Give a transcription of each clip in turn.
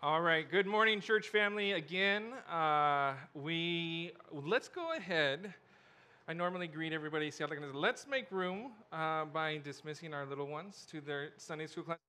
All right. Good morning, church family. Again, let's go ahead. I normally greet everybody. Let's make room by dismissing our little ones to their Sunday school class.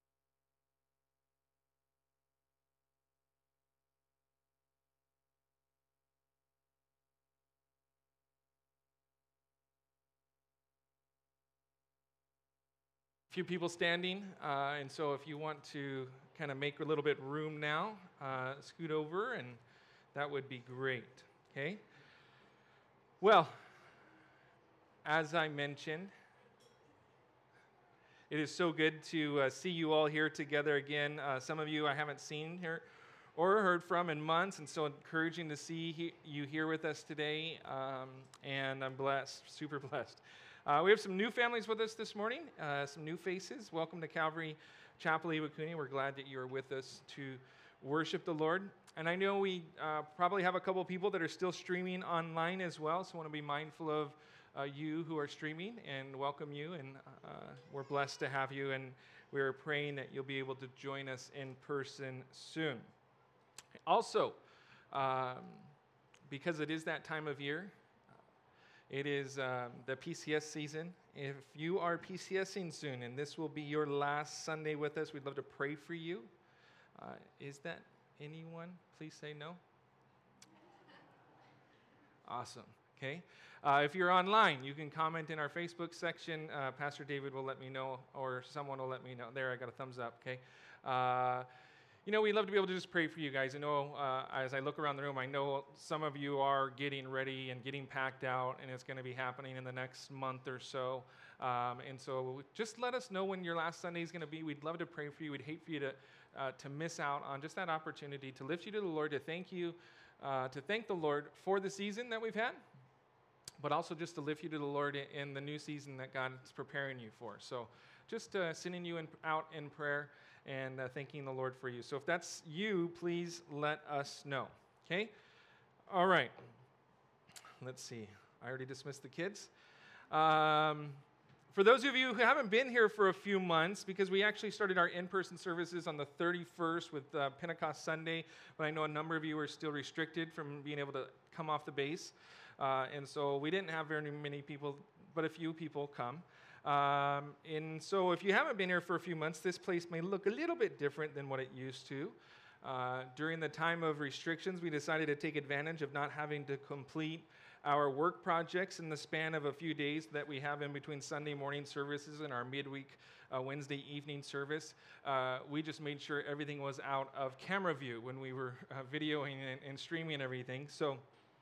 Few people standing, and so if you want to kind of make a little bit room now, scoot over, and that would be great. Okay. Well, as I mentioned, it is so good to see you all here together again. Some of you I haven't seen here or heard from in months, and so encouraging to see you here with us today. And I'm blessed, super blessed. We have some new families with us this morning, some new faces. Welcome to Calvary Chapel Iwakuni. We're glad that you are with us to worship the Lord. And I know we probably have a couple people that are still streaming online as well, so I want to be mindful of you who are streaming and welcome you. And we're blessed to have you, and we're praying that you'll be able to join us in person soon. Also, because it is that time of year, it is the PCS season. If you are PCSing soon, and this will be your last Sunday with us, we'd love to pray for you. Is that anyone? Please say no. Awesome. Okay. If you're online, you can comment in our Facebook section. Pastor David will let me know, or someone will let me know. There, I got a thumbs up. Okay. We'd love to be able to just pray for you guys. I know as I look around the room, I know some of you are getting ready and getting packed out, and it's going to be happening in the next month or so. And so just let us know when your last Sunday is going to be. We'd love to pray for you. We'd hate for you to miss out on just that opportunity to lift you to the Lord, to thank you, to thank the Lord for the season that we've had, but also just to lift you to the Lord in the new season that God is preparing you for. So just sending you out in prayer and thanking the Lord for you. So if that's you, please let us know. Okay? All right. Let's see. I already dismissed the kids. For those of you who haven't been here for a few months, because we actually started our in-person services on the 31st with Pentecost Sunday, but I know a number of you are still restricted from being able to come off the base. And so we didn't have very many people, but a few people come. And so if you haven't been here for a few months, this place may look a little bit different than what it used to. During the time of restrictions, we decided to take advantage of not having to complete our work projects in the span of a few days that we have in between Sunday morning services and our midweek Wednesday evening service. We just made sure everything was out of camera view when we were videoing and streaming everything. So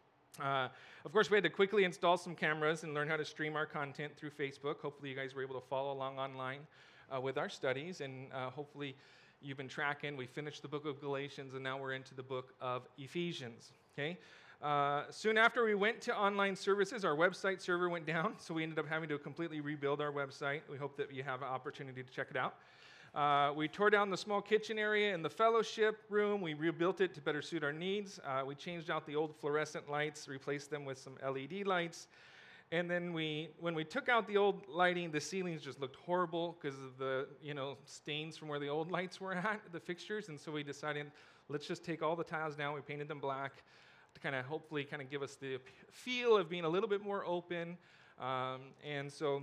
of course, we had to quickly install some cameras and learn how to stream our content through Facebook. Hopefully, you guys were able to follow along online with our studies, and hopefully, you've been tracking. We finished the book of Galatians, and now we're into the book of Ephesians. Okay. Soon after we went to online services, our website server went down, so we ended up having to completely rebuild our website. We hope that you have an opportunity to check it out. We tore down the small kitchen area in the fellowship room. We rebuilt it to better suit our needs. We changed out the old fluorescent lights, replaced them with some LED lights. And then when we took out the old lighting, the ceilings just looked horrible because of the stains from where the old lights were at, the fixtures. And so we decided, let's just take all the tiles down. We painted them black to hopefully give us the feel of being a little bit more open. And so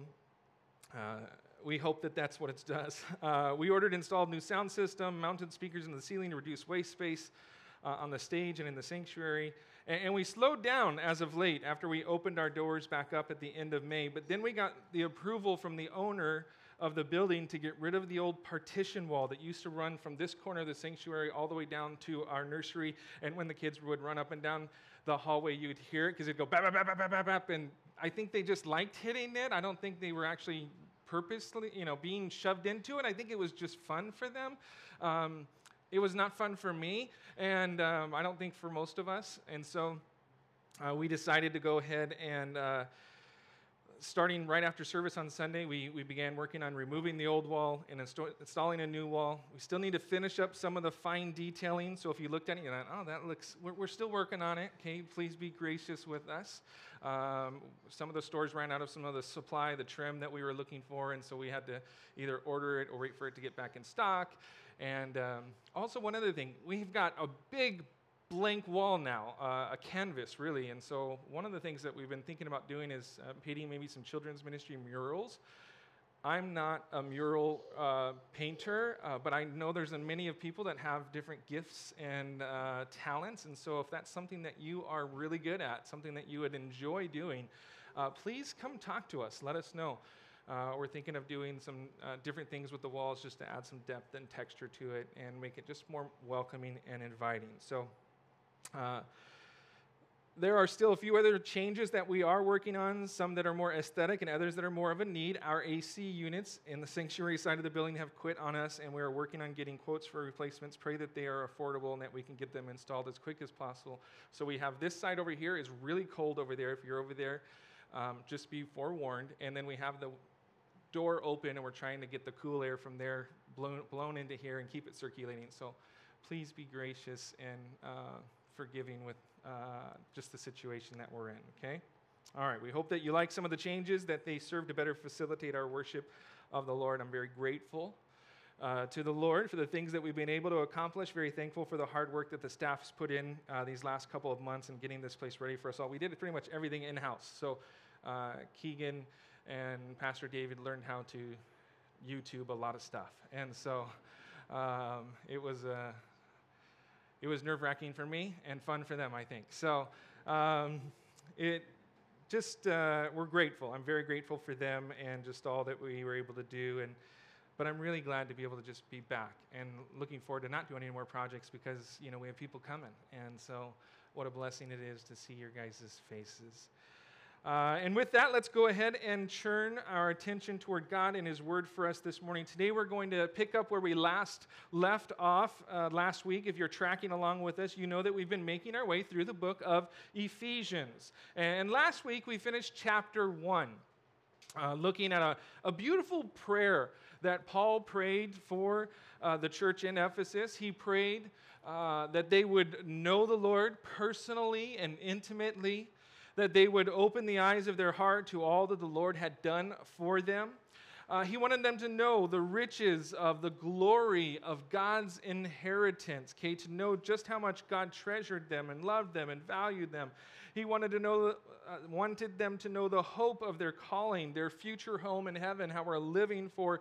we hope that that's what it does. We installed new sound system, mounted speakers in the ceiling to reduce waste space on the stage and in the sanctuary. And we slowed down as of late after we opened our doors back up at the end of May. But then we got the approval from the owner of the building to get rid of the old partition wall that used to run from this corner of the sanctuary all the way down to our nursery. And when the kids would run up and down the hallway, you would hear it because it'd go bap, bap, bap, bap, bap, bap. And I think they just liked hitting it. I don't think they were actually purposely, being shoved into it. I think it was just fun for them. It was not fun for me, and I don't think for most of us. And so we decided to go ahead and starting right after service on Sunday, we began working on removing the old wall and installing a new wall. We still need to finish up some of the fine detailing. So if you looked at it, you're like, oh, that looks, we're still working on it. Okay, please be gracious with us. Some of the stores ran out of some of the supply, the trim that we were looking for, and so we had to either order it or wait for it to get back in stock. And also one other thing, we've got a big blank wall now, a canvas really, and so one of the things that we've been thinking about doing is painting maybe some children's ministry murals. I'm not a mural painter, but I know there's many of people that have different gifts and talents, and so if that's something that you are really good at, something that you would enjoy doing, please come talk to us, let us know. We're thinking of doing some different things with the walls just to add some depth and texture to it and make it just more welcoming and inviting. So there are still a few other changes that we are working on, some that are more aesthetic and others that are more of a need. Our AC units in the sanctuary side of the building have quit on us, and we are working on getting quotes for replacements. Pray that they are affordable and that we can get them installed as quick as possible. So we have this side over here is really cold over there. If you're over there, just be forewarned. And then we have the door open, and we're trying to get the cool air from there blown into here and keep it circulating. So please be gracious and forgiving with just the situation that we're in, okay? All right, we hope that you like some of the changes, that they serve to better facilitate our worship of the Lord. I'm very grateful to the Lord for the things that we've been able to accomplish. Very thankful for the hard work that the staff has put in these last couple of months in getting this place ready for us all. We did pretty much everything in-house. So Keegan and Pastor David learned how to YouTube a lot of stuff. And so it was nerve-wracking for me and fun for them, I think. So we're grateful. I'm very grateful for them and just all that we were able to do. But I'm really glad to be able to just be back and looking forward to not doing any more projects because, we have people coming. And so what a blessing it is to see your guys' faces. And with that, let's go ahead and turn our attention toward God and His Word for us this morning. Today we're going to pick up where we last left off last week. If you're tracking along with us, you know that we've been making our way through the book of Ephesians. And last week we finished chapter 1, looking at a beautiful prayer that Paul prayed for the church in Ephesus. He prayed that they would know the Lord personally and intimately, that they would open the eyes of their heart to all that the Lord had done for them. He wanted them to know the riches of the glory of God's inheritance, to know just how much God treasured them and loved them and valued them. He wanted them to know the hope of their calling, their future home in heaven, how we're living for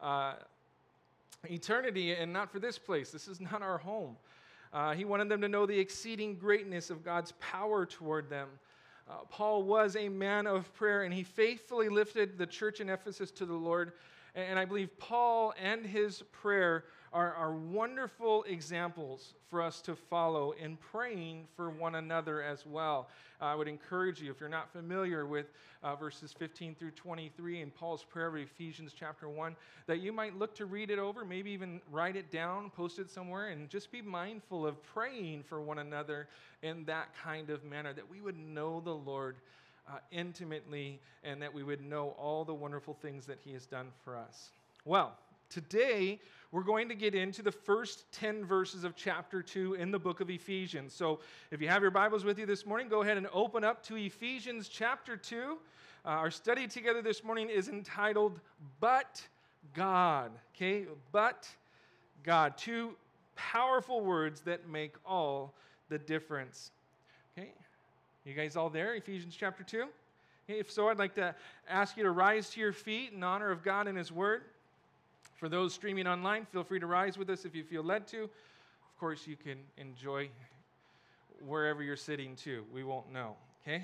eternity and not for this place. This is not our home. He wanted them to know the exceeding greatness of God's power toward them. Paul was a man of prayer, and he faithfully lifted the church in Ephesus to the Lord. And I believe Paul and his prayer are wonderful examples for us to follow in praying for one another as well. I would encourage you, if you're not familiar with verses 15 through 23 in Paul's prayer of Ephesians chapter 1, that you might look to read it over, maybe even write it down, post it somewhere, and just be mindful of praying for one another in that kind of manner, that we would know the Lord intimately and that we would know all the wonderful things that He has done for us. Well, today, we're going to get into the first 10 verses of chapter 2 in the book of Ephesians. So if you have your Bibles with you this morning, go ahead and open up to Ephesians chapter 2. Our study together this morning is entitled, But God. Okay, but God. Two powerful words that make all the difference. Okay, you guys all there? Ephesians chapter 2? Okay, if so, I'd like to ask you to rise to your feet in honor of God and His Word. For those streaming online, feel free to rise with us if you feel led to. Of course, you can enjoy wherever you're sitting too. We won't know, okay?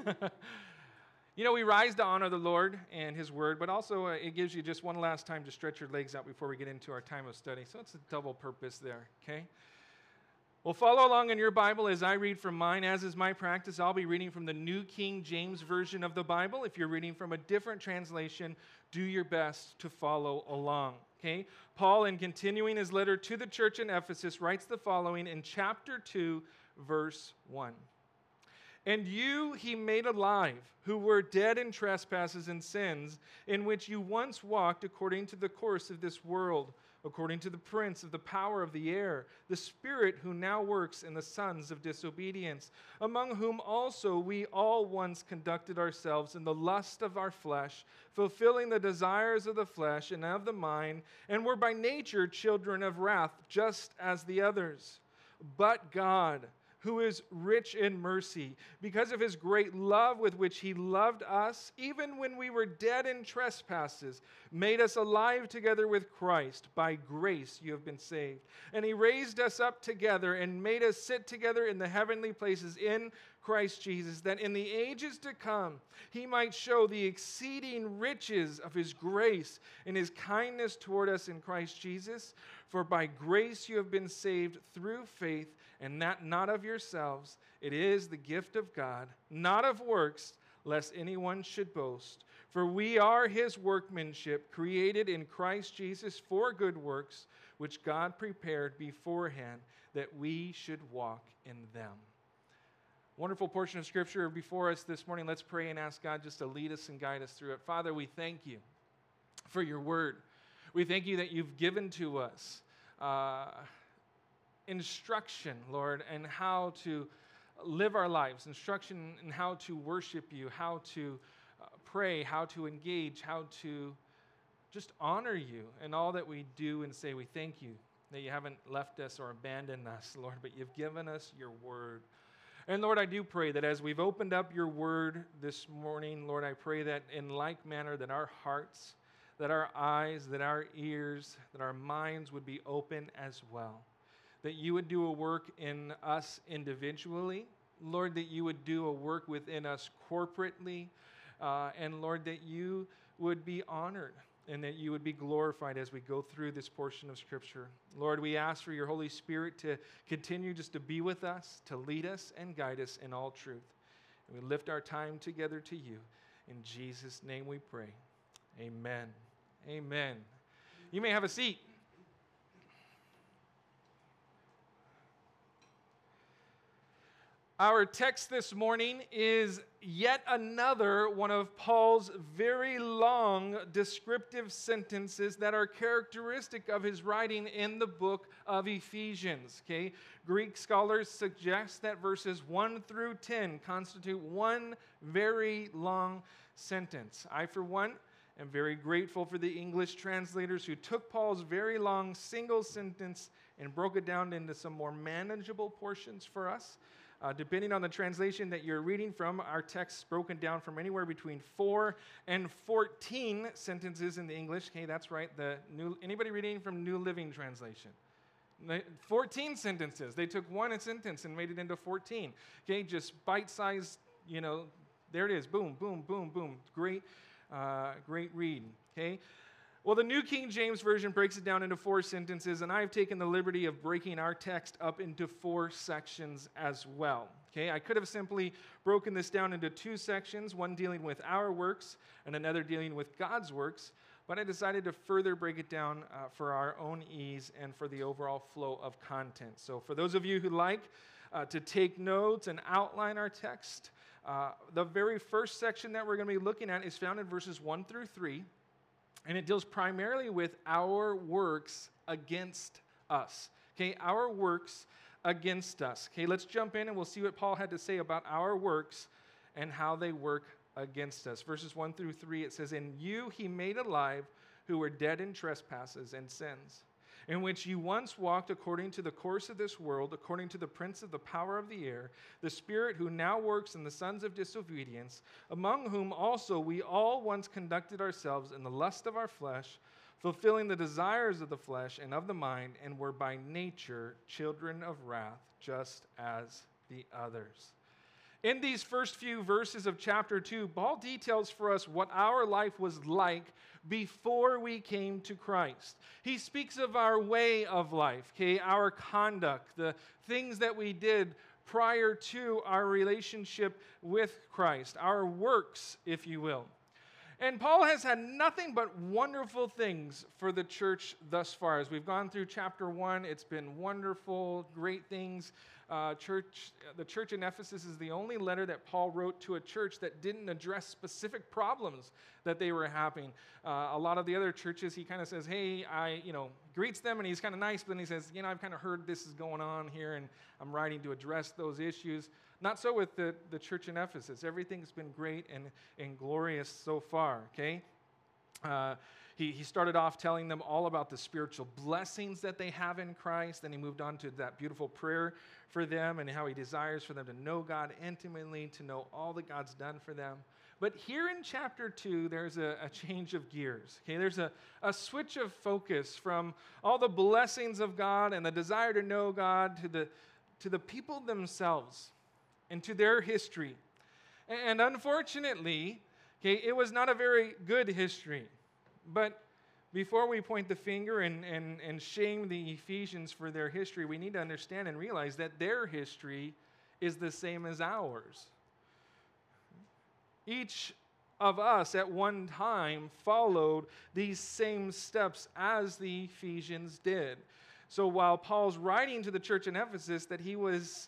We rise to honor the Lord and His Word, but also it gives you just one last time to stretch your legs out before we get into our time of study. So it's a double purpose there, okay? Well, follow along in your Bible as I read from mine. As is my practice, I'll be reading from the New King James Version of the Bible. If you're reading from a different translation, do your best to follow along. Okay? Paul, in continuing his letter to the church in Ephesus, writes the following in chapter 2, verse 1. And you he made alive, who were dead in trespasses and sins, in which you once walked according to the course of this world, according to the prince of the power of the air, the spirit who now works in the sons of disobedience, among whom also we all once conducted ourselves in the lust of our flesh, fulfilling the desires of the flesh and of the mind, and were by nature children of wrath, just as the others. But God, who is rich in mercy, because of his great love with which he loved us, even when we were dead in trespasses, made us alive together with Christ. By grace you have been saved. And he raised us up together and made us sit together in the heavenly places in Christ Jesus, that in the ages to come he might show the exceeding riches of his grace and his kindness toward us in Christ Jesus. For by grace you have been saved through faith, and that not of yourselves. It is the gift of God, not of works, lest anyone should boast. For we are his workmanship, created in Christ Jesus for good works, which God prepared beforehand that we should walk in them. Wonderful portion of Scripture before us this morning. Let's pray and ask God just to lead us and guide us through it. Father, we thank you for your word. We thank you that you've given to us instruction, Lord, and how to live our lives, instruction in how to worship you, how to pray, how to engage, how to just honor you in all that we do and say. We thank you that you haven't left us or abandoned us, Lord, but you've given us your word. And Lord, I do pray that as we've opened up your word this morning, Lord, I pray that in like manner that our hearts, that our eyes, that our ears, that our minds would be open as well. That you would do a work in us individually. Lord, that you would do a work within us corporately. And Lord, that you would be honored and that you would be glorified as we go through this portion of Scripture. Lord, we ask for your Holy Spirit to continue just to be with us, to lead us and guide us in all truth. And we lift our time together to you. In Jesus' name we pray. Amen. Amen. You may have a seat. Our text this morning is yet another one of Paul's very long descriptive sentences that are characteristic of his writing in the book of Ephesians. Okay? Greek scholars suggest that verses 1 through 10 constitute one very long sentence. I, for one, am very grateful for the English translators who took Paul's very long single sentence and broke it down into some more manageable portions for us. Depending on the translation that you're reading from, our text is broken down from anywhere between 4 and 14 sentences in the English. Okay, that's right. Anybody reading from New Living Translation? 14 sentences. They took one sentence and made it into 14. Okay, just bite-sized, there it is. Boom, boom, boom, boom. Great read. Okay. Well, the New King James Version breaks it down into 4 sentences, and I've taken the liberty of breaking our text up into 4 sections as well. Okay, I could have simply broken this down into 2 sections, one dealing with our works and another dealing with God's works, but I decided to further break it down for our own ease and for the overall flow of content. So for those of you who like to take notes and outline our text, the very first section that we're going to be looking at is found in verses 1 through 3. And it deals primarily with our works against us. Okay, our works against us. Okay, let's jump in and we'll see what Paul had to say about our works and how they work against us. Verses 1 through 3, it says, "In you he made alive who were dead in trespasses and sins, in which you once walked according to the course of this world, according to the prince of the power of the air, the spirit who now works in the sons of disobedience, among whom also we all once conducted ourselves in the lust of our flesh, fulfilling the desires of the flesh and of the mind, and were by nature children of wrath, just as the others." In these first few verses of chapter 2, Paul details for us what our life was like before we came to Christ. He speaks of our way of life, okay, our conduct, the things that we did prior to our relationship with Christ, our works, if you will. And Paul has had nothing but wonderful things for the church thus far. As we've gone through chapter 1, it's been wonderful, great things. The church in Ephesus is the only letter that Paul wrote to a church that didn't address specific problems that they were having. A lot of the other churches, he kind of says, hey, greets them, and he's kind of nice, but then he says, I've kind of heard this is going on here, and I'm writing to address those issues. Not so with the church in Ephesus. Everything's been great and glorious so far, okay? He started off telling them all about the spiritual blessings that they have in Christ. Then he moved on to that beautiful prayer for them and how he desires for them to know God intimately, to know all that God's done for them. But here in chapter 2, there's a change of gears. Okay, there's a switch of focus from all the blessings of God and the desire to know God to the people themselves and to their history. And unfortunately, okay, it was not a very good history. But before we point the finger and shame the Ephesians for their history, we need to understand and realize that their history is the same as ours. Each of us at one time followed these same steps as the Ephesians did. So while Paul's writing to the church in Ephesus that he was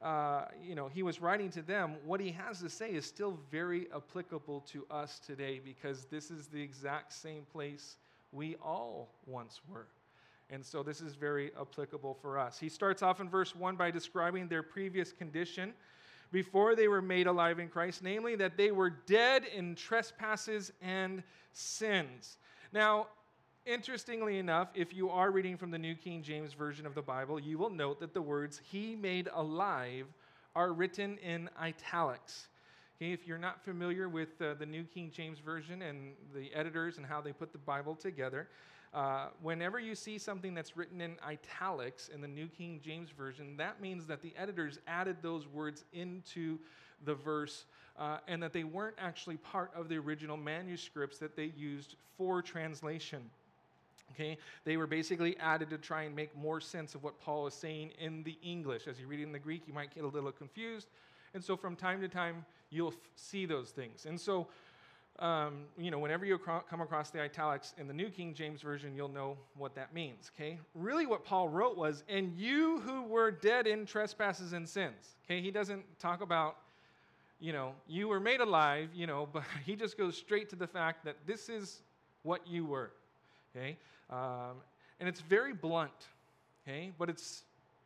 writing to them, what he has to say is still very applicable to us today, because this is the exact same place we all once were. And so this is very applicable for us. He starts off in verse 1 by describing their previous condition before they were made alive in Christ, namely that they were dead in trespasses and sins. Now, interestingly enough, if you are reading from the New King James Version of the Bible, you will note that the words "he made alive" are written in italics. Okay, if you're not familiar with the New King James Version and the editors and how they put the Bible together, whenever you see something that's written in italics in the New King James Version, that means that the editors added those words into the verse and that they weren't actually part of the original manuscripts that they used for translation. Okay, they were basically added to try and make more sense of what Paul is saying in the English. As you read it in the Greek, you might get a little confused. And so from time to time, you'll see those things. And so, whenever you come across the italics in the New King James Version, you'll know what that means, okay? Really what Paul wrote was, "And you who were dead in trespasses and sins." Okay, he doesn't talk about, you were made alive, but he just goes straight to the fact that this is what you were, okay? And it's very blunt, okay? But it's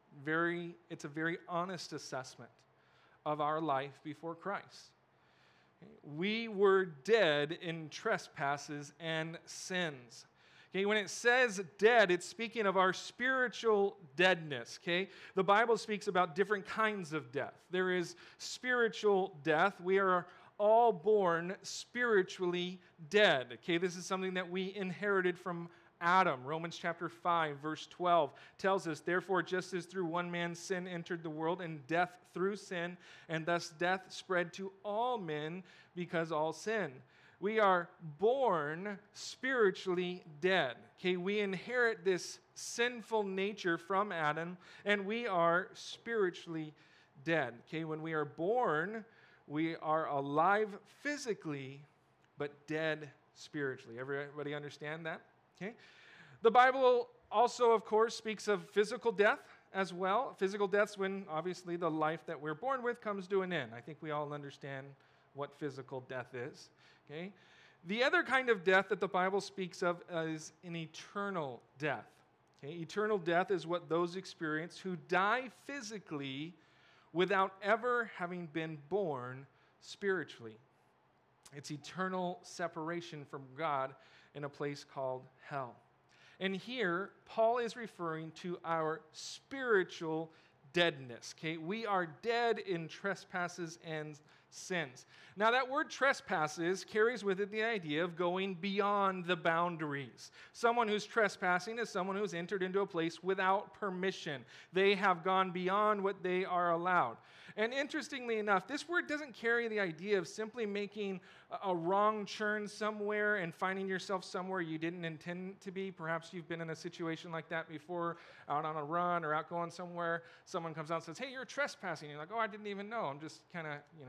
a very honest assessment of our life before Christ. Okay? We were dead in trespasses and sins. Okay, when it says dead, it's speaking of our spiritual deadness. Okay, the Bible speaks about different kinds of death. There is spiritual death. We are all born spiritually dead. Okay, this is something that we inherited from Adam. Romans chapter 5, verse 12 tells us, "Therefore, just as through one man's sin entered the world, and death through sin, and thus death spread to all men because all sin." We are born spiritually dead. Okay, we inherit this sinful nature from Adam, and we are spiritually dead. Okay, when we are born, we are alive physically, but dead spiritually. Everybody understand that? Okay. The Bible also, of course, speaks of physical death as well. Physical death's when, obviously, the life that we're born with comes to an end. I think we all understand what physical death is. Okay. The other kind of death that the Bible speaks of is an eternal death. Okay. Eternal death is what those experience who die physically without ever having been born spiritually. It's eternal separation from God in a place called hell. And here, Paul is referring to our spiritual deadness. Okay, we are dead in trespasses and sins. Now, that word trespasses carries with it the idea of going beyond the boundaries. Someone who's trespassing is someone who's entered into a place without permission. They have gone beyond what they are allowed. And interestingly enough, this word doesn't carry the idea of simply making a wrong turn somewhere and finding yourself somewhere you didn't intend to be. Perhaps you've been in a situation like that before, out on a run or out going somewhere. Someone comes out and says, "Hey, you're trespassing." You're like, "Oh, I didn't even know. I'm just kind of,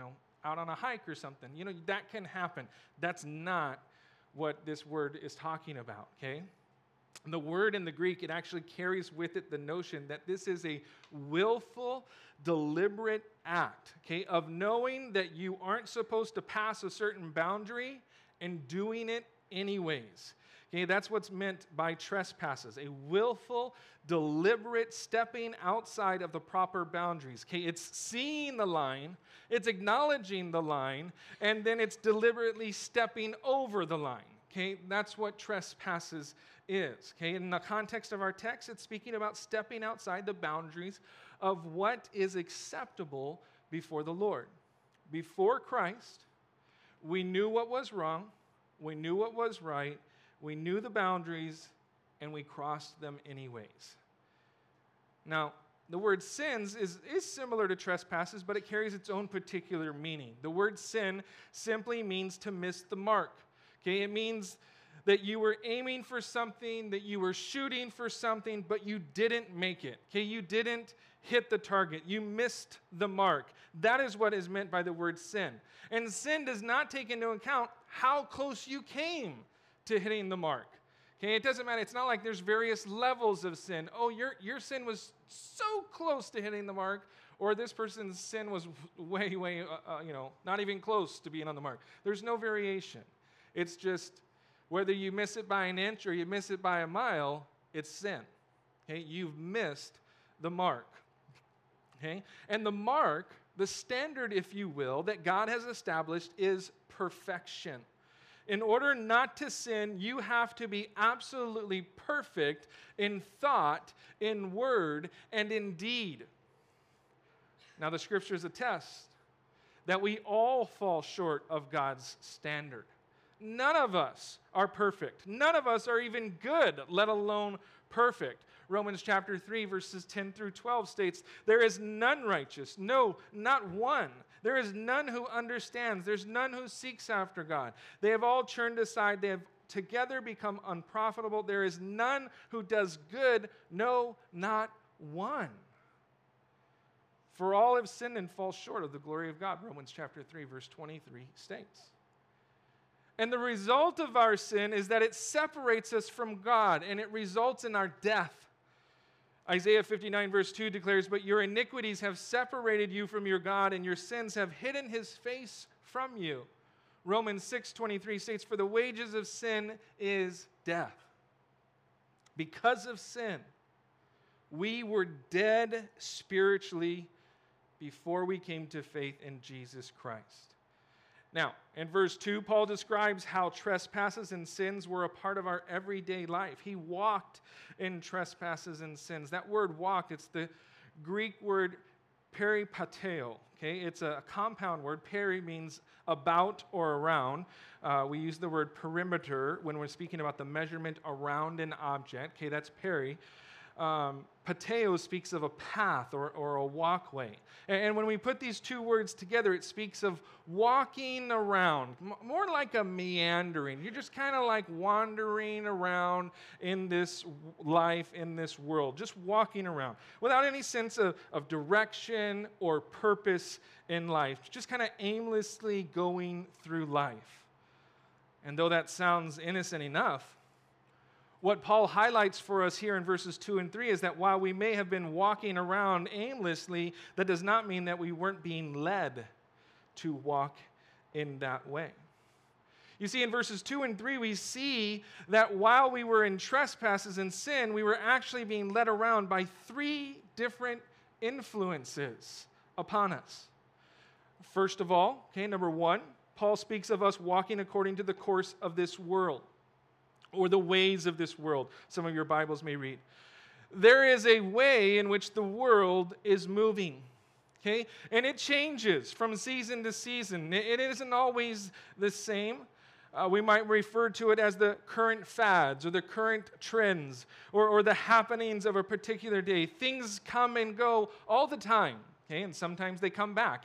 out on a hike or something. That can happen. That's not what this word is talking about, okay? The word in the Greek, it actually carries with it the notion that this is a willful, deliberate act, okay, of knowing that you aren't supposed to pass a certain boundary and doing it anyways. Okay, that's what's meant by trespasses, a willful, deliberate stepping outside of the proper boundaries. Okay, it's seeing the line, it's acknowledging the line, and then it's deliberately stepping over the line. Okay, that's what trespasses is. Okay, in the context of our text, it's speaking about stepping outside the boundaries of what is acceptable before the Lord. Before Christ, we knew what was wrong, we knew what was right, we knew the boundaries, and we crossed them anyways. Now, the word sins is similar to trespasses, but it carries its own particular meaning. The word sin simply means to miss the mark. Okay, it means that you were aiming for something, that you were shooting for something, but you didn't make it. Okay, you didn't hit the target. You missed the mark. That is what is meant by the word sin. And sin does not take into account how close you came to hitting the mark. Okay, it doesn't matter. It's not like there's various levels of sin. Oh, your sin was so close to hitting the mark, or this person's sin was way, not even close to being on the mark. There's no variation. It's just whether you miss it by an inch or you miss it by a mile, it's sin. Okay, you've missed the mark. Okay, and the mark, the standard, if you will, that God has established is perfection. In order not to sin, you have to be absolutely perfect in thought, in word, and in deed. Now, the scriptures attest that we all fall short of God's standard. None of us are perfect. None of us are even good, let alone perfect. Romans chapter 3, verses 10 through 12 states, "There is none righteous, no, not one. There is none who understands. There's none who seeks after God. They have all turned aside. They have together become unprofitable. There is none who does good, no, not one. For all have sinned and fall short of the glory of God," Romans chapter 3, verse 23 states. And the result of our sin is that it separates us from God, and it results in our death. Isaiah 59, verse 2 declares, "But your iniquities have separated you from your God, and your sins have hidden his face from you." Romans 6:23 states, "For the wages of sin is death." Because of sin, we were dead spiritually before we came to faith in Jesus Christ. Now, in verse 2, Paul describes how trespasses and sins were a part of our everyday life. He walked in trespasses and sins. That word walked, it's the Greek word peripateo. Okay? It's a compound word. Peri means about or around. We use the word perimeter when we're speaking about the measurement around an object. Okay, that's peri. Pateo speaks of a path or a walkway. And when we put these two words together, it speaks of walking around, more like a meandering. You're just kind of like wandering around in this life, in this world, just walking around without any sense of direction or purpose in life, just kind of aimlessly going through life. And though that sounds innocent enough, what Paul highlights for us here in verses 2 and 3 is that while we may have been walking around aimlessly, that does not mean that we weren't being led to walk in that way. You see, in verses 2 and 3, we see that while we were in trespasses and sin, we were actually being led around by three different influences upon us. First of all, okay, number one, Paul speaks of us walking according to the course of this world, or the ways of this world. Some of your Bibles may read. There is a way in which the world is moving, okay? And it changes from season to season. It isn't always the same. We might refer to it as the current fads or the current trends or the happenings of a particular day. Things come and go all the time, okay? And sometimes they come back.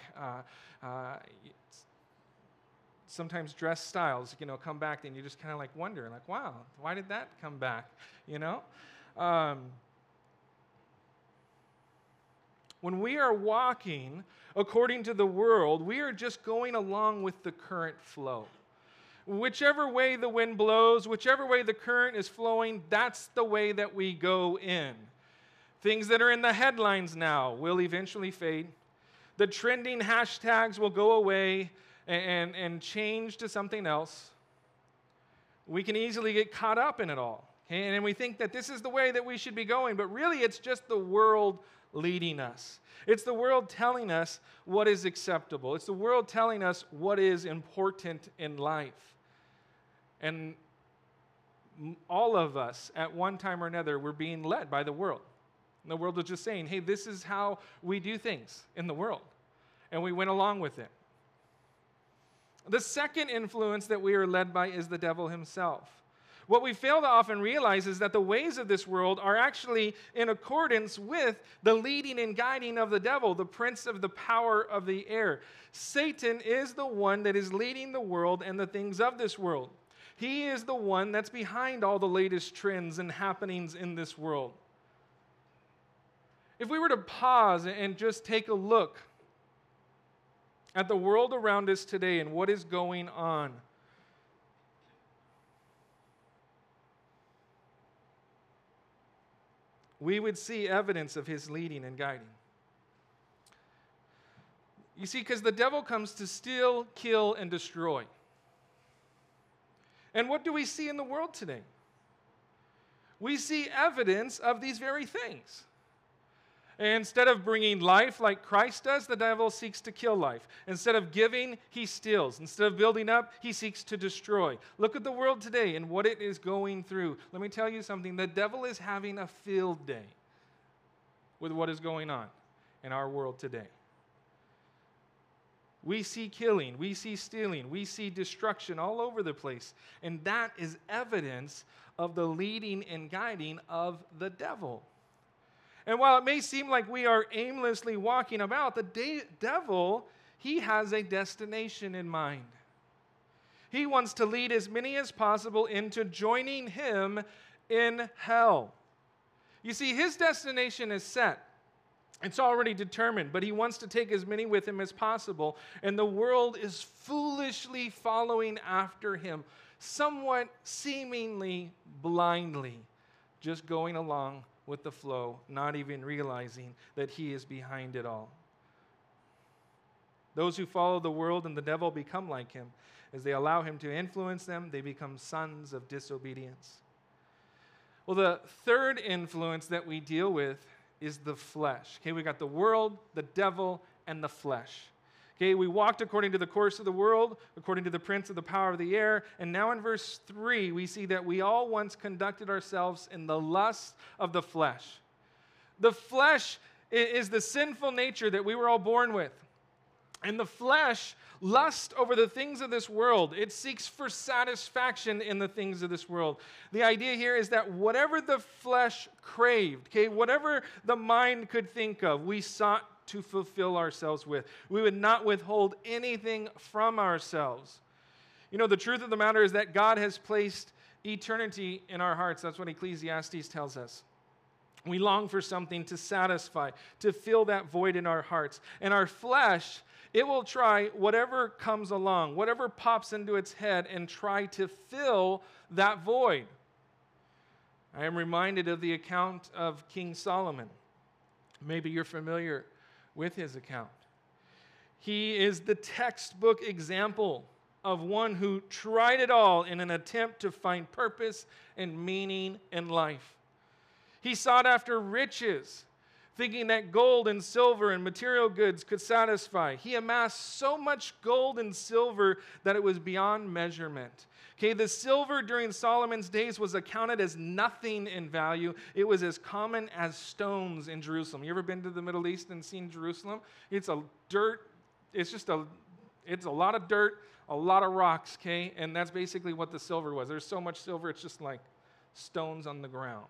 Sometimes dress styles, come back, and you just kind of like wonder, like, wow, why did that come back, When we are walking according to the world, we are just going along with the current flow. Whichever way the wind blows, whichever way the current is flowing, that's the way that we go in. Things that are in the headlines now will eventually fade. The trending hashtags will go away and change to something else. We can easily get caught up in it all. Okay? And we think that this is the way that we should be going, but really it's just the world leading us. It's the world telling us what is acceptable. It's the world telling us what is important in life. And all of us, at one time or another, were being led by the world. And the world was just saying, hey, this is how we do things in the world. And we went along with it. The second influence that we are led by is the devil himself. What we fail to often realize is that the ways of this world are actually in accordance with the leading and guiding of the devil, the prince of the power of the air. Satan is the one that is leading the world and the things of this world. He is the one that's behind all the latest trends and happenings in this world. If we were to pause and just take a look at the world around us today and what is going on, we would see evidence of his leading and guiding. You see, because the devil comes to steal, kill, and destroy. And what do we see in the world today? We see evidence of these very things. Instead of bringing life like Christ does, the devil seeks to kill life. Instead of giving, he steals. Instead of building up, he seeks to destroy. Look at the world today and what it is going through. Let me tell you something. The devil is having a field day with what is going on in our world today. We see killing, we see stealing, we see destruction all over the place. And that is evidence of the leading and guiding of the devil. And while it may seem like we are aimlessly walking about, the devil, he has a destination in mind. He wants to lead as many as possible into joining him in hell. You see, his destination is set. It's already determined, but he wants to take as many with him as possible, and the world is foolishly following after him, somewhat seemingly blindly, just going along with the flow, not even realizing that he is behind it all. Those who follow the world and the devil become like him. As they allow him to influence them, they become sons of disobedience. Well, the third influence that we deal with is the flesh. Okay, we got the world, the devil, and the flesh. Okay, we walked according to the course of the world, according to the prince of the power of the air, and now in verse 3, we see that we all once conducted ourselves in the lust of the flesh. The flesh is the sinful nature that we were all born with. And the flesh lusts over the things of this world. It seeks for satisfaction in the things of this world. The idea here is that whatever the flesh craved, okay, whatever the mind could think of, we sought to fulfill ourselves with. We would not withhold anything from ourselves. You know, the truth of the matter is that God has placed eternity in our hearts. That's what Ecclesiastes tells us. We long for something to satisfy, to fill that void in our hearts. And our flesh, it will try whatever comes along, whatever pops into its head, and try to fill that void. I am reminded of the account of King Solomon. Maybe you're familiar with his account. He is the textbook example of one who tried it all in an attempt to find purpose and meaning in life. He sought after riches, thinking that gold and silver and material goods could satisfy. He amassed so much gold and silver that it was beyond measurement. Okay, the silver during Solomon's days was accounted as nothing in value. It was as common as stones in Jerusalem. You ever been to the Middle East and seen Jerusalem? It's a lot of dirt, a lot of rocks, okay? And that's basically what the silver was. There's so much silver, it's just like stones on the ground.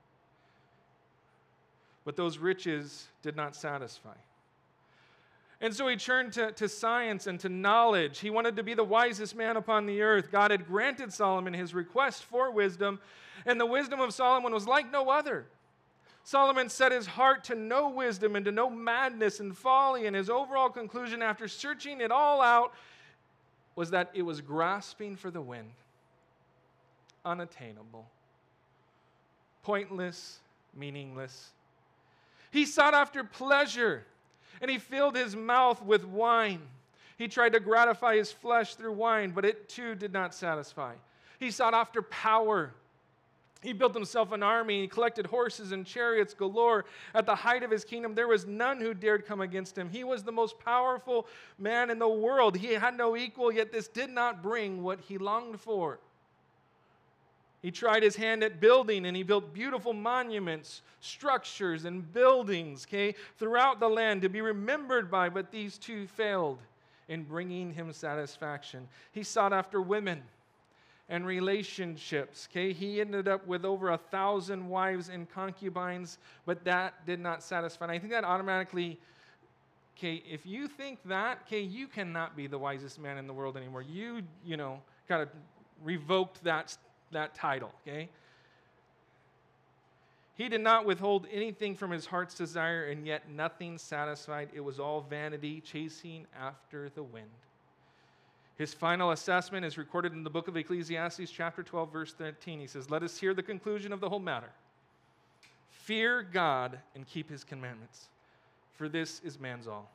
But those riches did not satisfy. And so he turned to science and to knowledge. He wanted to be the wisest man upon the earth. God had granted Solomon his request for wisdom, and the wisdom of Solomon was like no other. Solomon set his heart to know wisdom and to know madness and folly, and his overall conclusion after searching it all out was that it was grasping for the wind, unattainable, pointless, meaningless. He sought after pleasure, and he filled his mouth with wine. He tried to gratify his flesh through wine, but it too did not satisfy. He sought after power. He built himself an army. He collected horses and chariots galore. At the height of his kingdom, there was none who dared come against him. He was the most powerful man in the world. He had no equal, yet this did not bring what he longed for. He tried his hand at building, and he built beautiful monuments, structures, and buildings, throughout the land to be remembered by, but these two failed in bringing him satisfaction. He sought after women and relationships. He ended up with over 1,000 wives and concubines, but that did not satisfy. And I think that automatically, if you think that, you cannot be the wisest man in the world anymore. You kind of revoked that title, He did not withhold anything from his heart's desire, and yet nothing satisfied. It was all vanity, chasing after the wind. His final assessment is recorded in the book of Ecclesiastes, chapter 12, verse 13. He says, "Let us hear the conclusion of the whole matter. Fear God and keep his commandments, for this is man's all."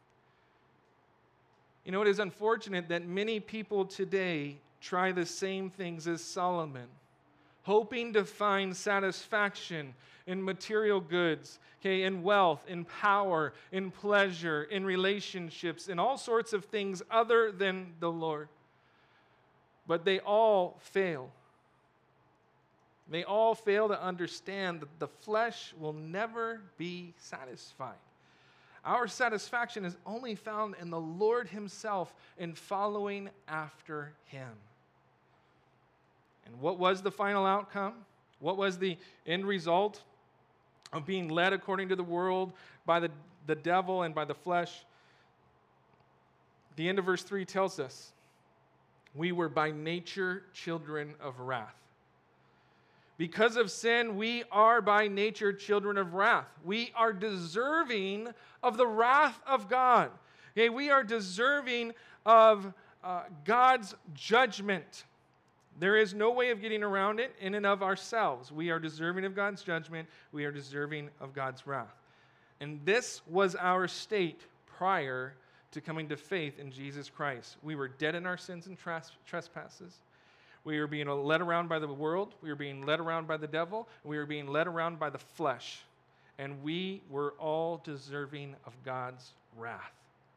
You know, it is unfortunate that many people today try the same things as Solomon, hoping to find satisfaction in material goods, in wealth, in power, in pleasure, in relationships, in all sorts of things other than the Lord. But they all fail. They all fail to understand that the flesh will never be satisfied. Our satisfaction is only found in the Lord himself in following after him. And what was the final outcome? What was the end result of being led according to the world by the devil and by the flesh? The end of verse 3 tells us, we were by nature children of wrath. Because of sin, we are by nature children of wrath. We are deserving of the wrath of God. We are deserving of God's judgment. There is no way of getting around it in and of ourselves. We are deserving of God's judgment. We are deserving of God's wrath. And this was our state prior to coming to faith in Jesus Christ. We were dead in our sins and trespasses. We were being led around by the world. We were being led around by the devil. We were being led around by the flesh. And we were all deserving of God's wrath.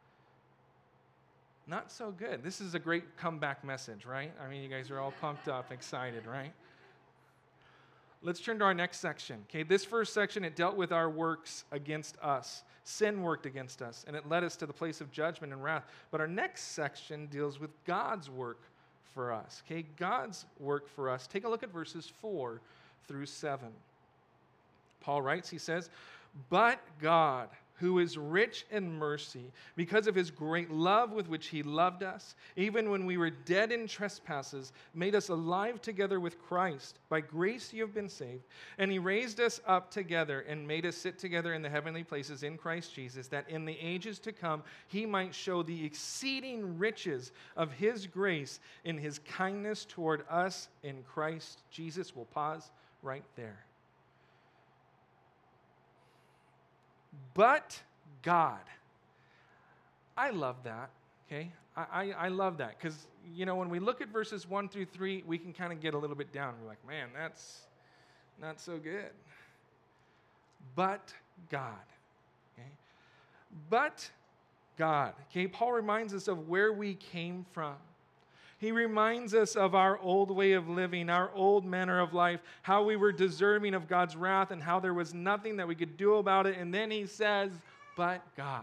Not so good. This is a great comeback message, right? I mean, you guys are all pumped up, excited, right? Let's turn to our next section. This first section, it dealt with our works against us. Sin worked against us, and it led us to the place of judgment and wrath. But our next section deals with God's work for us. God's work for us. Take a look at verses 4 through 7. Paul writes, he says, "But God, who is rich in mercy, because of his great love with which he loved us, even when we were dead in trespasses, made us alive together with Christ. By grace you have been saved. And he raised us up together and made us sit together in the heavenly places in Christ Jesus, that in the ages to come he might show the exceeding riches of his grace in his kindness toward us in Christ Jesus." We'll pause right there. But God. I love that, I love that because, when we look at verses 1 through 3, we can kind of get a little bit down. We're like, man, that's not so good. But God. But God. Paul reminds us of where we came from. He reminds us of our old way of living, our old manner of life, how we were deserving of God's wrath and how there was nothing that we could do about it. And then he says, but God.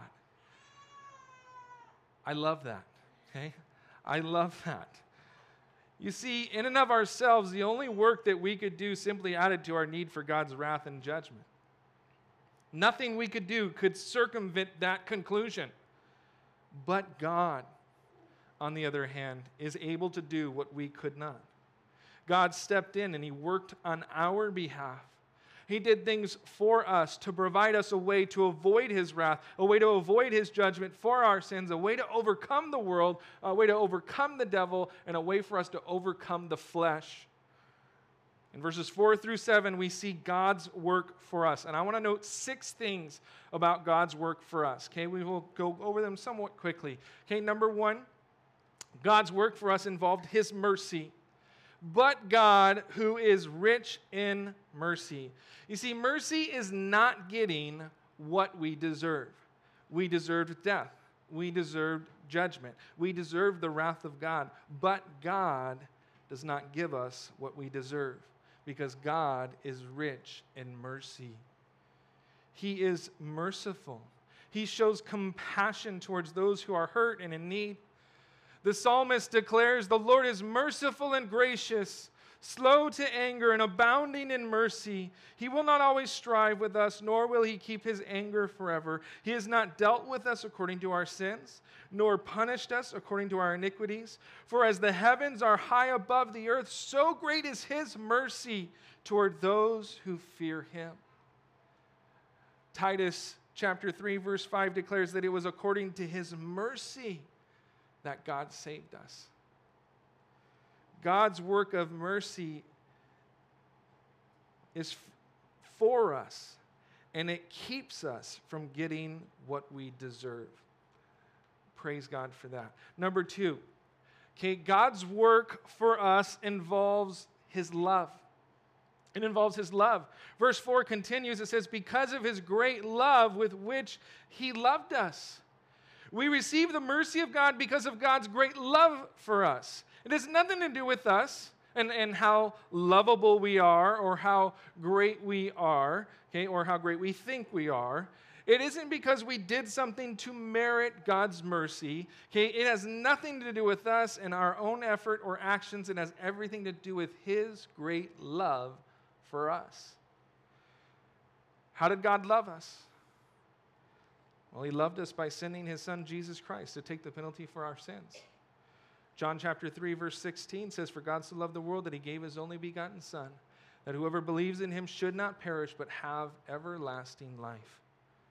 I love that, I love that. You see, in and of ourselves, the only work that we could do simply added to our need for God's wrath and judgment. Nothing we could do could circumvent that conclusion. But God, on the other hand, is able to do what we could not. God stepped in and he worked on our behalf. He did things for us to provide us a way to avoid his wrath, a way to avoid his judgment for our sins, a way to overcome the world, a way to overcome the devil, and a way for us to overcome the flesh. In verses 4 through 7, we see God's work for us. And I want to note 6 things about God's work for us. Okay, we will go over them somewhat quickly. Okay, number 1, God's work for us involved his mercy. But God, who is rich in mercy. You see, mercy is not getting what we deserve. We deserved death. We deserved judgment. We deserve the wrath of God. But God does not give us what we deserve, because God is rich in mercy. He is merciful. He shows compassion towards those who are hurt and in need. The psalmist declares, "The Lord is merciful and gracious, slow to anger and abounding in mercy. He will not always strive with us, nor will he keep his anger forever. He has not dealt with us according to our sins, nor punished us according to our iniquities. For as the heavens are high above the earth, so great is his mercy toward those who fear him." Titus chapter 3, verse 5 declares that it was according to his mercy that God saved us. God's work of mercy is for us, and it keeps us from getting what we deserve. Praise God for that. Number 2, okay, God's work for us involves his love. It involves his love. Verse 4 continues, it says, "Because of his great love with which he loved us." We receive the mercy of God because of God's great love for us. It has nothing to do with us and how lovable we are or how great we are, okay, or how great we think we are. It isn't because we did something to merit God's mercy. Okay, it has nothing to do with us and our own effort or actions. It has everything to do with his great love for us. How did God love us? Well, he loved us by sending his son, Jesus Christ, to take the penalty for our sins. John chapter 3, verse 16 says, "For God so loved the world that he gave his only begotten Son, that whoever believes in him should not perish, but have everlasting life."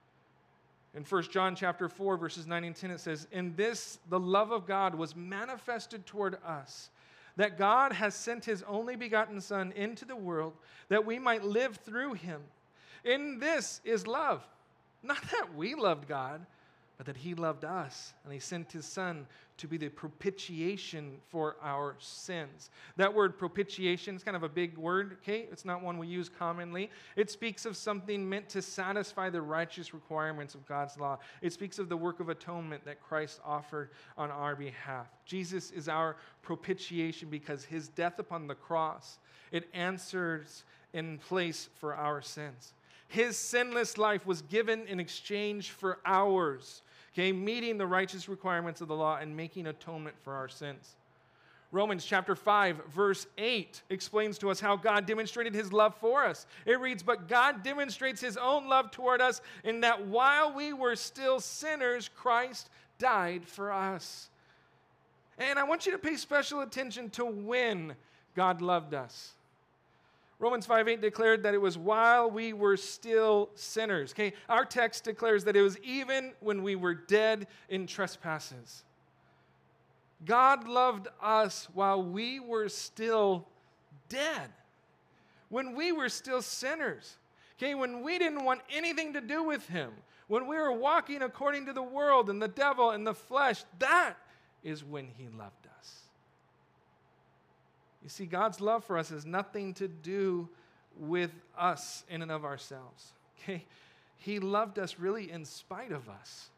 In 1 John chapter 4, verses 9 and 10, it says, "In this the love of God was manifested toward us, that God has sent his only begotten Son into the world, that we might live through him. In this is love. Not that we loved God, but that he loved us, and he sent his Son to be the propitiation for our sins." That word propitiation is kind of a big word, okay? It's not one we use commonly. It speaks of something meant to satisfy the righteous requirements of God's law. It speaks of the work of atonement that Christ offered on our behalf. Jesus is our propitiation because his death upon the cross, it answers in place for our sins. His sinless life was given in exchange for ours, okay, meeting the righteous requirements of the law and making atonement for our sins. Romans chapter 5, verse 8 explains to us how God demonstrated his love for us. It reads, "But God demonstrates his own love toward us in that while we were still sinners, Christ died for us." And I want you to pay special attention to when God loved us. Romans 5:8 declared that it was while we were still sinners. Okay, our text declares that it was even when we were dead in trespasses. God loved us while we were still dead, when we were still sinners. Okay, when we didn't want anything to do with him, when we were walking according to the world and the devil and the flesh, that is when he loved us. You see, God's love for us has nothing to do with us in and of ourselves. Okay? He loved us really in spite of us,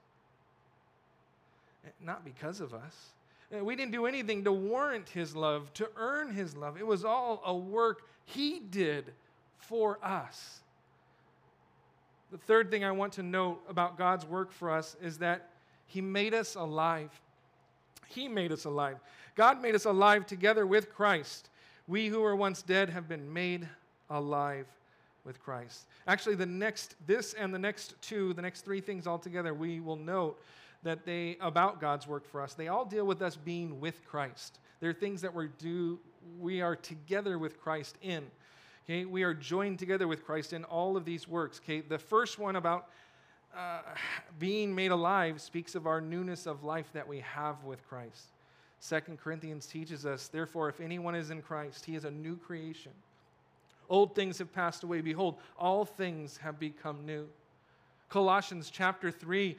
not because of us. We didn't do anything to warrant his love, to earn his love. It was all a work he did for us. The third thing I want to note about God's work for us is that he made us alive. He made us alive. God made us alive together with Christ. We who were once dead have been made alive with Christ. Actually, the next three things altogether, we will note that about God's work for us, they all deal with us being with Christ. They're things that we are together with Christ in. Okay, we are joined together with Christ in all of these works. Okay, the first one about being made alive speaks of our newness of life that we have with Christ. 2 Corinthians teaches us, therefore, if anyone is in Christ, he is a new creation. Old things have passed away. Behold, all things have become new. Colossians chapter 2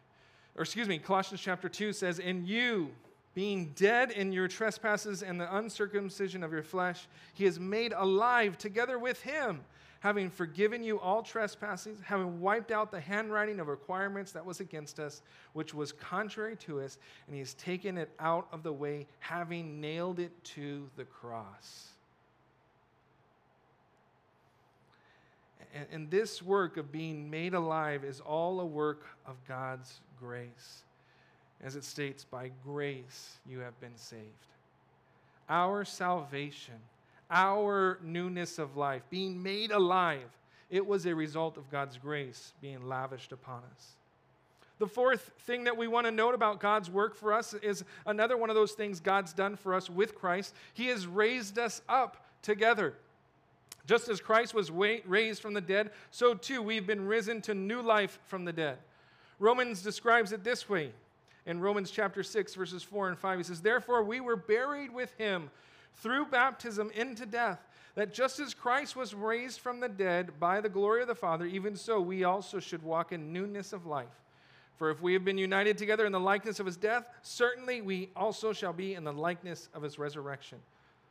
says, and you, being dead in your trespasses and the uncircumcision of your flesh, he is made alive together with him, having forgiven you all trespasses, having wiped out the handwriting of requirements that was against us, which was contrary to us, and he has taken it out of the way, having nailed it to the cross. And this work of being made alive is all a work of God's grace. As it states, by grace you have been saved. Our salvation, our newness of life, being made alive, it was a result of God's grace being lavished upon us. The fourth thing that we want to note about God's work for us is another one of those things God's done for us with Christ. He has raised us up together. Just as Christ was raised from the dead, so too we've been risen to new life from the dead. Romans describes it this way. In Romans chapter 6, verses 4 and 5, he says, therefore we were buried with him through baptism into death, that just as Christ was raised from the dead by the glory of the Father, even so we also should walk in newness of life. For if we have been united together in the likeness of his death, certainly we also shall be in the likeness of his resurrection.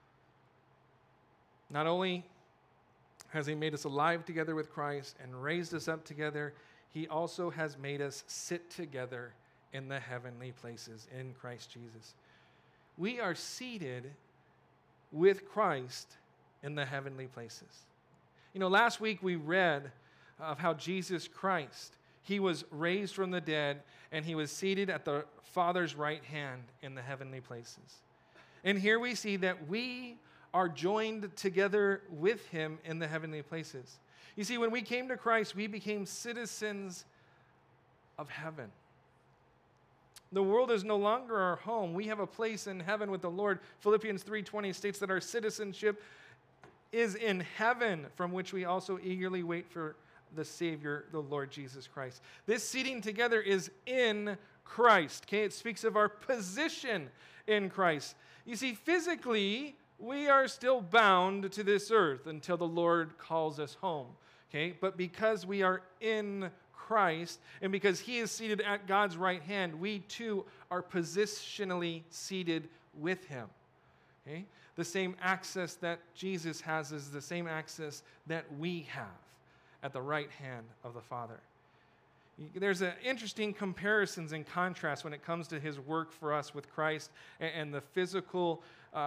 Not only has he made us alive together with Christ and raised us up together, he also has made us sit together in the heavenly places in Christ Jesus. We are seated with Christ in the heavenly places. You know, last week we read of how Jesus Christ, he was raised from the dead and he was seated at the Father's right hand in the heavenly places. And here we see that we are joined together with him in the heavenly places. You see, when we came to Christ, we became citizens of heaven. The world is no longer our home. We have a place in heaven with the Lord. Philippians 3:20 states that our citizenship is in heaven, from which we also eagerly wait for the Savior, the Lord Jesus Christ. This seating together is in Christ. Okay, it speaks of our position in Christ. You see, physically, we are still bound to this earth until the Lord calls us home. Okay, but because we are in Christ and because he is seated at God's right hand, we too are positionally seated with him. Okay, the same access that Jesus has is the same access that we have at the right hand of the Father. There's interesting comparisons and contrasts when it comes to his work for us with Christ and the physical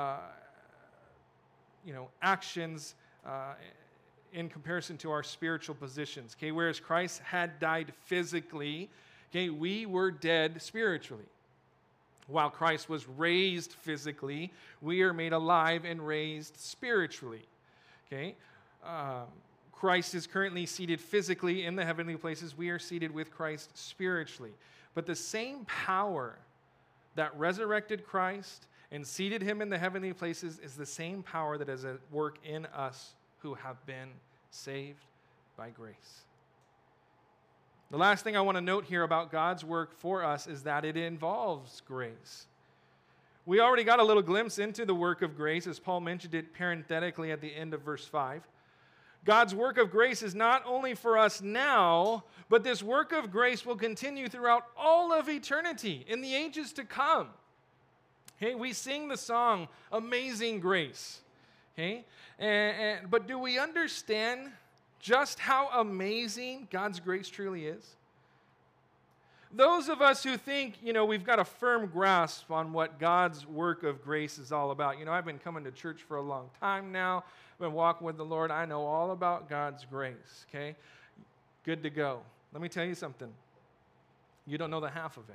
actions in comparison to our spiritual positions. Okay, whereas Christ had died physically, okay, we were dead spiritually. While Christ was raised physically, we are made alive and raised spiritually. Okay, Christ is currently seated physically in the heavenly places. We are seated with Christ spiritually. But the same power that resurrected Christ and seated him in the heavenly places is the same power that is at work in us who have been saved by grace. The last thing I want to note here about God's work for us is that it involves grace. We already got a little glimpse into the work of grace, as Paul mentioned it parenthetically at the end of verse 5. God's work of grace is not only for us now, but this work of grace will continue throughout all of eternity, in the ages to come. Okay, we sing the song, Amazing Grace. Okay, but do we understand just how amazing God's grace truly is? Those of us who think, we've got a firm grasp on what God's work of grace is all about. I've been coming to church for a long time now. I've been walking with the Lord. I know all about God's grace, okay? Good to go. Let me tell you something. You don't know the half of it.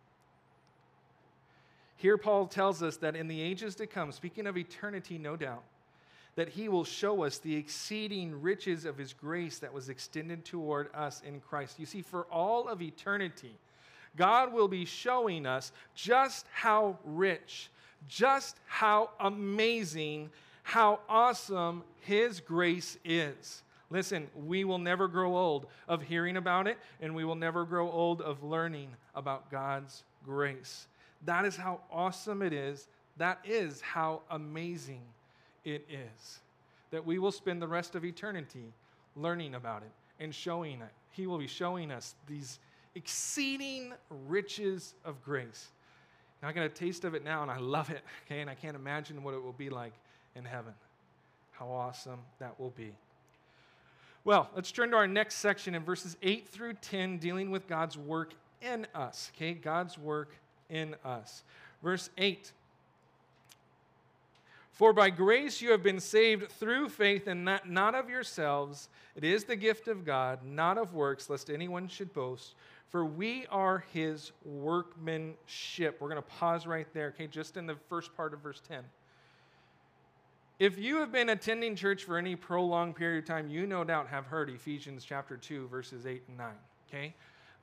Here Paul tells us that in the ages to come, speaking of eternity, no doubt, that he will show us the exceeding riches of his grace that was extended toward us in Christ. You see, for all of eternity, God will be showing us just how rich, just how amazing, how awesome His grace is. Listen, we will never grow old of hearing about it, and we will never grow old of learning about God's grace. That is how awesome it is. That is how amazing it is. That we will spend the rest of eternity learning about it and showing it. He will be showing us these exceeding riches of grace. And I got a taste of it now, and I love it, okay? And I can't imagine what it will be like in heaven. How awesome that will be. Well, let's turn to our next section in verses 8 through 10, dealing with God's work in us, okay? God's work in us. Verse 8. For by grace you have been saved through faith, and that not of yourselves. It is the gift of God, not of works, lest anyone should boast. For we are His workmanship. We're going to pause right there, okay, just in the first part of verse 10. If you have been attending church for any prolonged period of time, you no doubt have heard Ephesians chapter 2, verses 8 and 9, okay?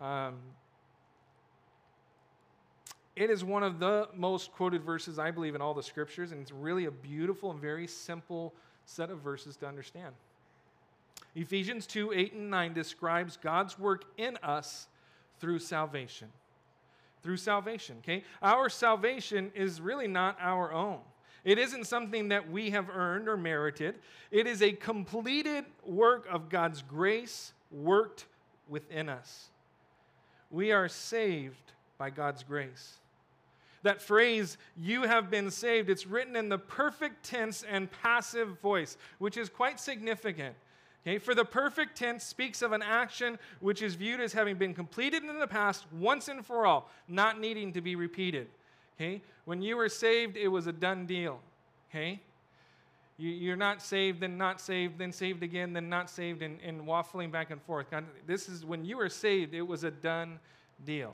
It is one of the most quoted verses, I believe, in all the scriptures, and it's really a beautiful and very simple set of verses to understand. Ephesians 2, 8 and 9 describes God's work in us through salvation. Through salvation, okay? Our salvation is really not our own. It isn't something that we have earned or merited. It is a completed work of God's grace worked within us. We are saved by God's grace. That phrase, you have been saved, it's written in the perfect tense and passive voice, which is quite significant. Okay? For the perfect tense speaks of an action which is viewed as having been completed in the past once and for all, not needing to be repeated. Okay? When you were saved, it was a done deal. Okay? You're not saved, then saved again, then not saved, and waffling back and forth. God, this is when you were saved, it was a done deal.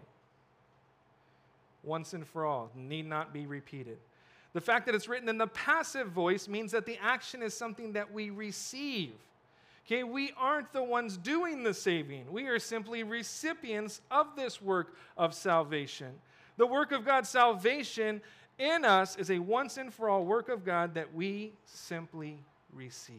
Once and for all, need not be repeated. The fact that it's written in the passive voice means that the action is something that we receive. Okay, we aren't the ones doing the saving. We are simply recipients of this work of salvation. The work of God's salvation in us is a once and for all work of God that we simply receive.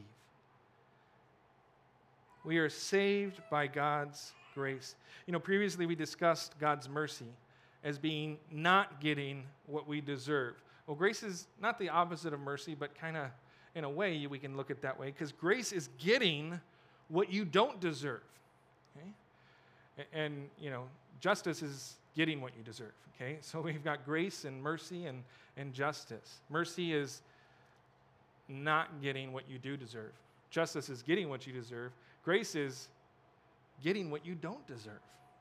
We are saved by God's grace. You know, previously we discussed God's mercy as being not getting what we deserve. Well, grace is not the opposite of mercy, but kind of, in a way, we can look at it that way, because grace is getting what you don't deserve. Okay? And, you know, justice is getting what you deserve. Okay? So we've got grace and mercy and justice. Mercy is not getting what you do deserve. Justice is getting what you deserve. Grace is getting what you don't deserve.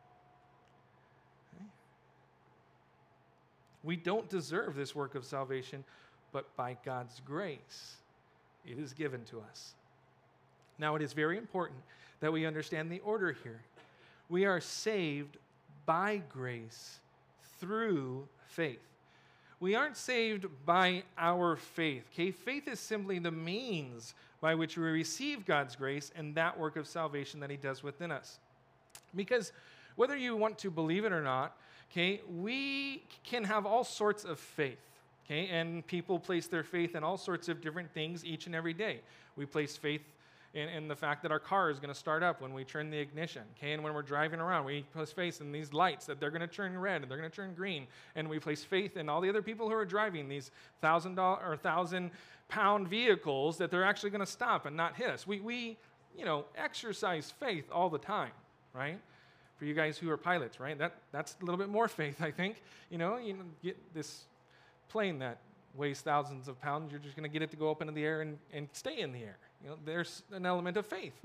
We don't deserve this work of salvation, but by God's grace, it is given to us. Now, it is very important that we understand the order here. We are saved by grace through faith. We aren't saved by our faith. Okay? Faith is simply the means by which we receive God's grace and that work of salvation that He does within us. Because whether you want to believe it or not, okay, we can have all sorts of faith, okay, and people place their faith in all sorts of different things each and every day. We place faith in the fact that our car is going to start up when we turn the ignition, okay, and when we're driving around, we place faith in these lights that they're going to turn red and they're going to turn green, and we place faith in all the other people who are driving these $1,000 or 1,000-pound vehicles that they're actually going to stop and not hit us. We exercise faith all the time, right? For you guys who are pilots, right? That's a little bit more faith, I think. You get this plane that weighs thousands of pounds. You're just going to get it to go up into the air and stay in the air. There's an element of faith.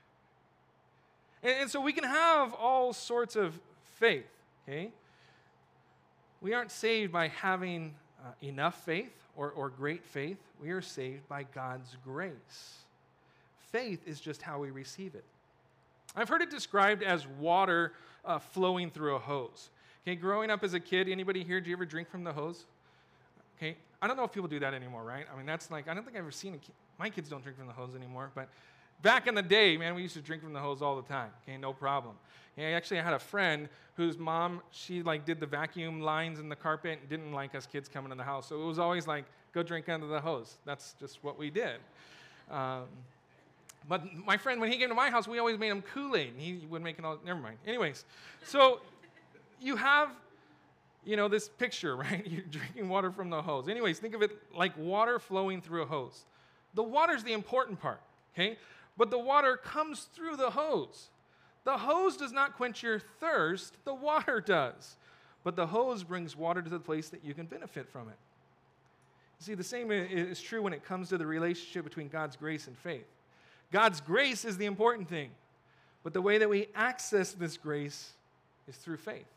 and so we can have all sorts of faith, okay? We aren't saved by having enough faith or great faith. We are saved by God's grace. Faith is just how we receive it. I've heard it described as water flowing through a hose. Okay, growing up as a kid, anybody here, do you ever drink from the hose? Okay, I don't know if people do that anymore, right? I mean, that's like, I don't think I've ever seen my kids don't drink from the hose anymore, but Back in the day, man, we used to drink from the hose all the time. Okay, no problem. Yeah, actually, I had a friend whose mom, she like did the vacuum lines in the carpet and didn't like us kids coming in the house. So it was always like, go drink under the hose. That's just what we did. But my friend, when he came to my house, we always made him Kool-Aid. And he would make it all, never mind. Anyways, so you have, this picture, right? You're drinking water from the hose. Anyways, think of it like water flowing through a hose. The water's the important part, okay? But the water comes through the hose. The hose does not quench your thirst, the water does. But the hose brings water to the place that you can benefit from it. See, the same is true when it comes to the relationship between God's grace and faith. God's grace is the important thing, but the way that we access this grace is through faith.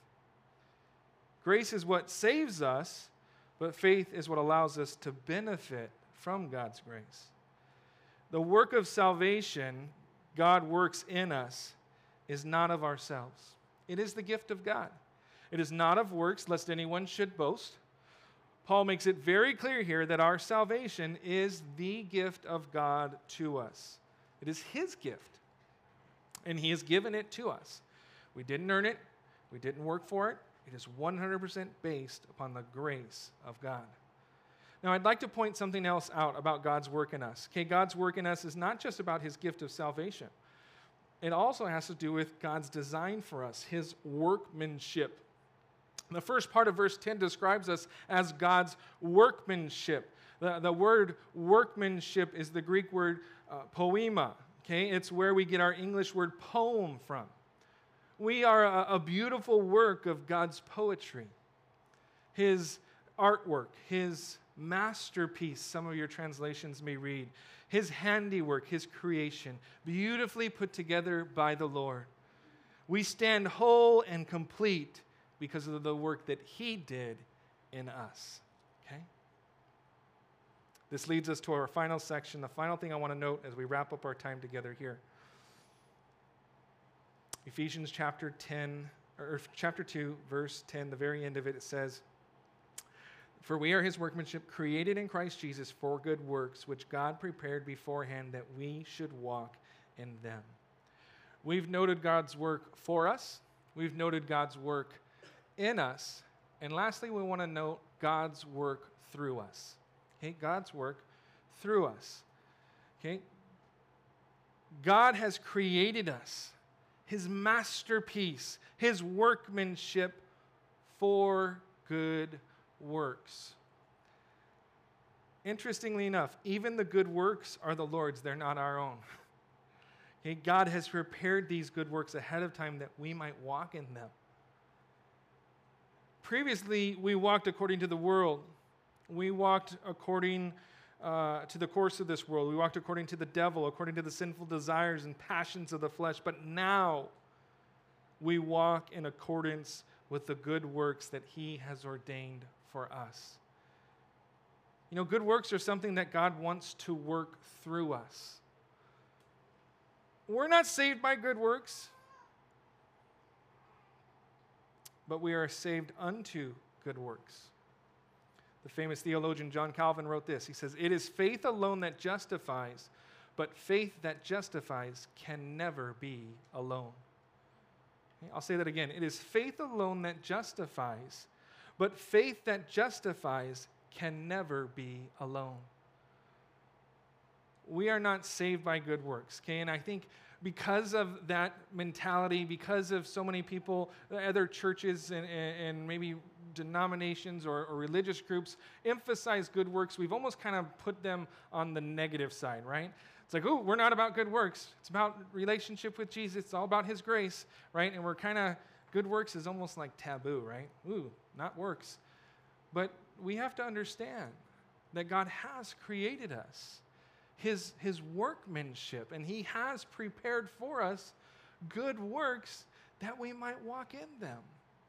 Grace is what saves us, but faith is what allows us to benefit from God's grace. The work of salvation God works in us is not of ourselves. It is the gift of God. It is not of works, lest anyone should boast. Paul makes it very clear here that our salvation is the gift of God to us. It is his gift, and he has given it to us. We didn't earn it. We didn't work for it. It is 100% based upon the grace of God. Now, I'd like to point something else out about God's work in us. Okay, God's work in us is not just about his gift of salvation. It also has to do with God's design for us, his workmanship. The first part of verse 10 describes us as God's workmanship. The word workmanship is the Greek word poema. Okay, it's where we get our English word poem from. We are a beautiful work of God's poetry, his artwork, his masterpiece, some of your translations may read, his handiwork, his creation, beautifully put together by the Lord. We stand whole and complete because of the work that he did in us. Okay? This leads us to our final section, the final thing I want to note as we wrap up our time together here. Ephesians chapter 2, verse 10, the very end of it, it says, "For we are his workmanship, created in Christ Jesus for good works, which God prepared beforehand that we should walk in them." We've noted God's work for us. We've noted God's work in us. And lastly, we want to note God's work through us. Okay, God's work through us. Okay? God has created us, his masterpiece, his workmanship for good works. Interestingly enough, even the good works are the Lord's, they're not our own. Okay, God has prepared these good works ahead of time that we might walk in them. Previously, we walked according to the world. We walked according to the course of this world. We walked according to the devil, according to the sinful desires and passions of the flesh. But now we walk in accordance with the good works that he has ordained for us. You know, good works are something that God wants to work through us. We're not saved by good works, but we are saved unto good works. The famous theologian John Calvin wrote this. He says, "It is faith alone that justifies, but faith that justifies can never be alone." Okay, I'll say that again. It is faith alone that justifies, but faith that justifies can never be alone. We are not saved by good works, okay? And I think because of that mentality, because of so many people, other churches and maybe denominations or religious groups emphasize good works, we've almost kind of put them on the negative side, right? It's like, oh, we're not about good works. It's about relationship with Jesus. It's all about his grace, right? And we're kind of, good works is almost like taboo, right? Ooh, not works. But we have to understand that God has created us, his workmanship, and he has prepared for us good works that we might walk in them.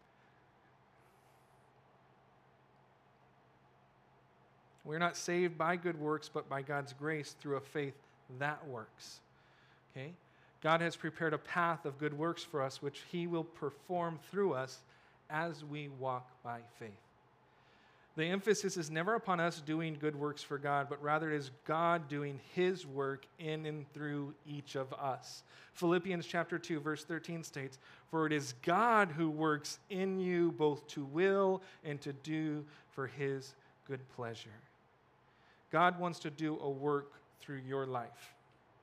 We're not saved by good works, but by God's grace through a faith that works. Okay? God has prepared a path of good works for us, which he will perform through us as we walk by faith. The emphasis is never upon us doing good works for God, but rather it is God doing his work in and through each of us. Philippians chapter 2, verse 13 states, "For it is God who works in you both to will and to do for his good pleasure." God wants to do a work through your life.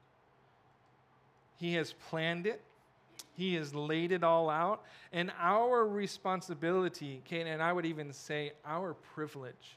He has planned it. He has laid it all out. And our responsibility, and I would even say our privilege,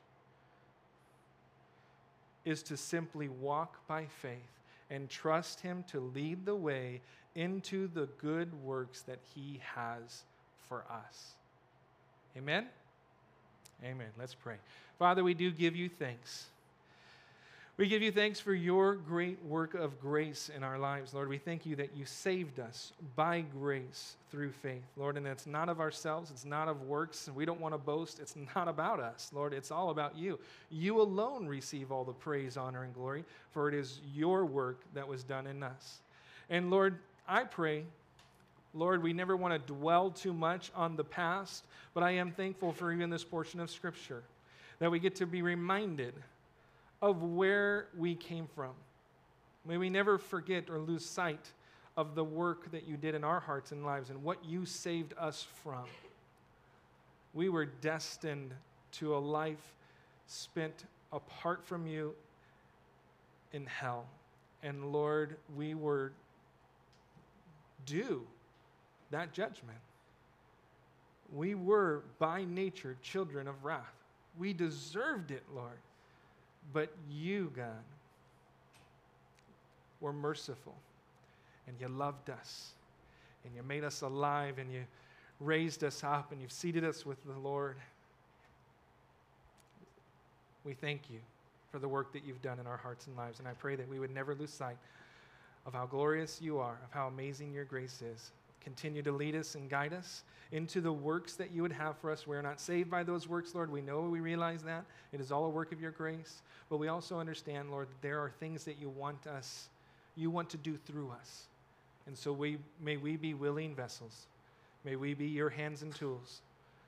is to simply walk by faith and trust him to lead the way into the good works that he has for us. Amen? Amen. Let's pray. Father, we do give you thanks. We give you thanks for your great work of grace in our lives, Lord. We thank you that you saved us by grace through faith, Lord, and it's not of ourselves, it's not of works, and we don't want to boast. It's not about us, Lord. It's all about you. You alone receive all the praise, honor, and glory, for it is your work that was done in us. And Lord, I pray, Lord, we never want to dwell too much on the past, but I am thankful for even this portion of Scripture, that we get to be reminded of where we came from. May we never forget or lose sight of the work that you did in our hearts and lives and what you saved us from. We were destined to a life spent apart from you in hell. And Lord, we were due that judgment. We were by nature children of wrath. We deserved it, Lord. But you, God, were merciful, and you loved us, and you made us alive, and you raised us up, and you've seated us with the Lord. We thank you for the work that you've done in our hearts and lives, and I pray that we would never lose sight of how glorious you are, of how amazing your grace is. Continue to lead us and guide us into the works that you would have for us. We're not saved by those works, Lord. We know, we realize that. It is all a work of your grace. But we also understand, Lord, that there are things that you want to do through us. And so may we be willing vessels. May we be your hands and tools.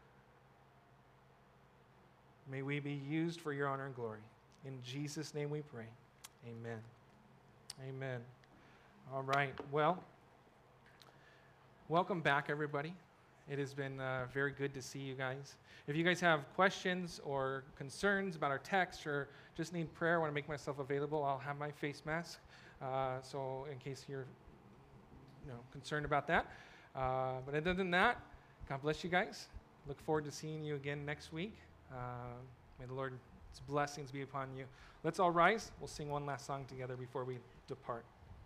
May we be used for your honor and glory. In Jesus' name we pray. Amen. Amen. All right. Well, welcome back, everybody. It has been very good to see you guys. If you guys have questions or concerns about our text or just need prayer, I want to make myself available, I'll have my face mask. So in case you're concerned about that. But other than that, God bless you guys. Look forward to seeing you again next week. May the Lord's blessings be upon you. Let's all rise. We'll sing one last song together before we depart.